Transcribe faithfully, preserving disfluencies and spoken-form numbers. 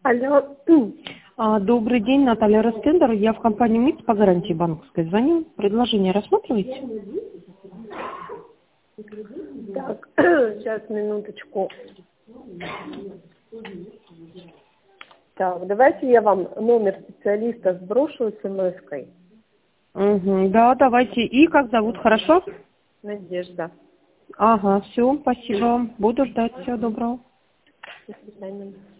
Алло. А, Добрый день, Наталья Ростендер. Я в компании МИД по гарантии банковской звоню. Предложение рассматриваете? Так, сейчас, минуточку. Так, давайте я вам номер специалиста сброшу смс-кой. Угу, да, давайте. И как зовут, хорошо? Надежда. Ага, все, спасибо. Буду ждать. Всего доброго. До свидания.